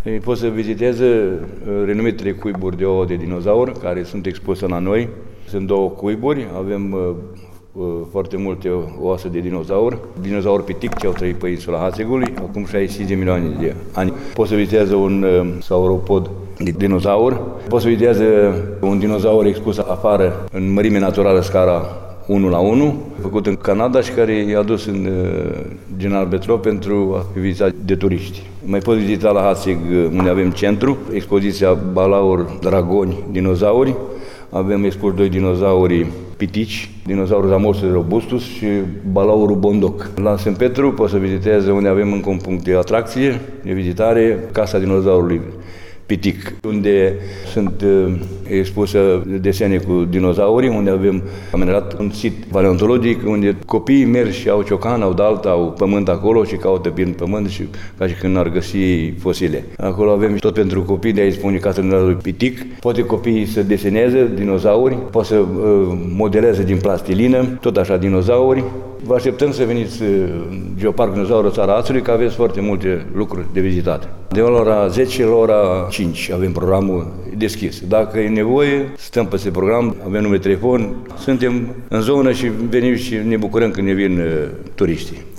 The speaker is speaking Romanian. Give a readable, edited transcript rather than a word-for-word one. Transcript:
Pot să viziteze renumitele cuiburi de ouă de dinozaur care sunt expuse la noi. Sunt 2 cuiburi, avem foarte multe oase de dinozaur pitic ce au trăit pe insula Hațegului, acum 65 de milioane de ani. Pot să viziteze un sauropod de dinozaur, pot să viziteze un dinozaur expus afară în mărime naturală scara 1:1, făcut în Canada și care i-a dus în General Petrov pentru a fi vizitat de turiști. Mai pot vizita la Hațeg, unde avem centru, expoziția balauri, dragoni, dinozauri. Avem expus 2 dinozauri pitici, dinozaurul Amorsus robustus și balaurul Bondoc. La St. Petru pot să viziteze unde avem încă un punct de atracție, de vizitare, Casa dinozaurului pitic, unde sunt expuse desene cu dinozaurii, unde avem amenajat un sit paleontologic, unde copiii merg și au ciocan, au dalta, au pământ acolo și caută prin pământ și ca și când ar găsi fosile. Acolo avem tot pentru copii, de aici spune Casa dinozaurului pitic. Poate copiii să deseneze dinozauri, pot să modeleze din plastilină, tot așa dinozauri. Vă așteptăm să veniți în Geoparcul Dinozaurul Țara Ațului, că aveți foarte multe lucruri de vizitat. De la ora 10 la ora 5 avem programul deschis. Dacă e nevoie, stăm peste program, avem numele de telefon, suntem în zonă și venim și ne bucurăm când ne vin turiștii.